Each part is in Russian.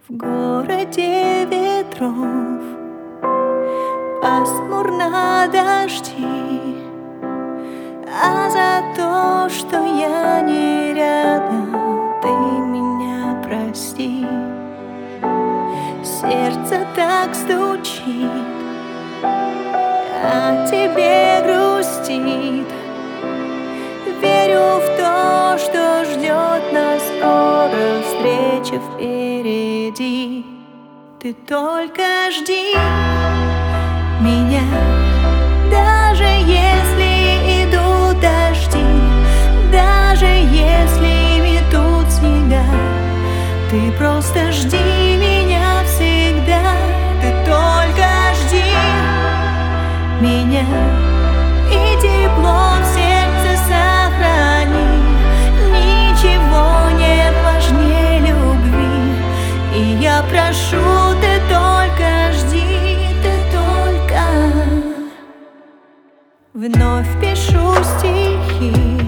В городе ветров пасмурно дожди, а за то, что я не рядом, ты меня прости. Сердце так стучит, а тебе грустит. Верю в то, что ждет нас скоро встреча впереди. Ты только жди меня, даже если идут дожди, даже если метут снега. Ты просто жди меня всегда, ты только жди меня. И тепло в сердце сохрани, ничего нет важнее любви. И я прошу, ты только жди, ты только. Вновь пишу стихи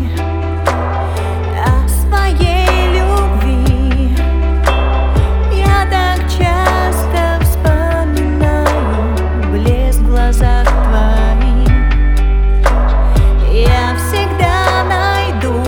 о своей любви. Я так часто вспоминаю блеск в глазах твоих. Я всегда найду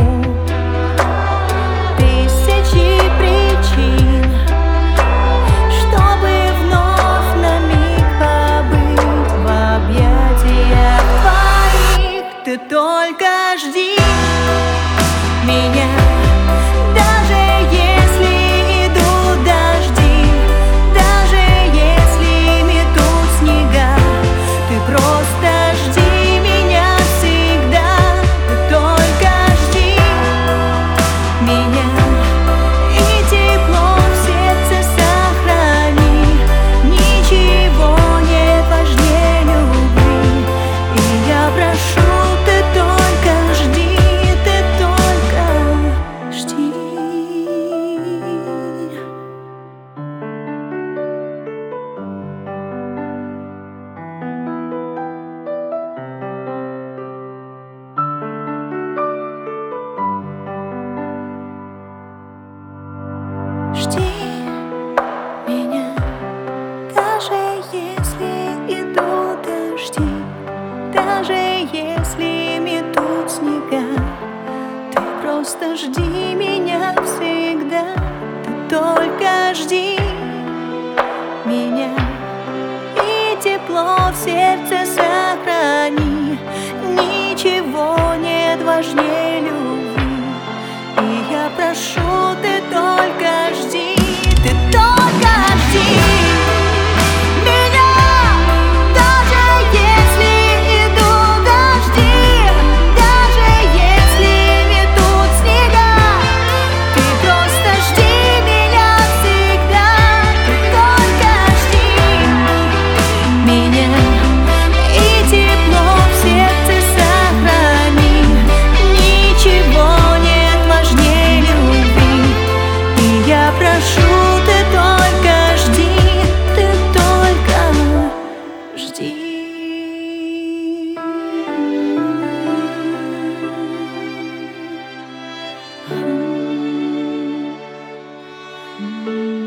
тысячи причин, чтобы вновь на миг побыть в объятиях твоих. Ты только жди меня, даже если идут дожди, даже если метут снега. Ты просто жди меня всегда, ты только жди меня. И тепло в сердце сохрани, ничего нет важнее любви. И я прошу, ты только жди, ты только жди. Жди меня, даже если идут дожди, даже если метут снега. Ты просто жди меня всегда, ты только жди меня. И тепло в сердце сохрани, ничего нет важнее любви. И я прошу, ты только жди, ты только жди меня, даже если идут дожди, даже если метут снега. Ты просто жди меня всегда, ты только жди меня. И тепло в сердце сохрани, ничего нет важнее любви. И я прошу, ты только жди, ты только жди.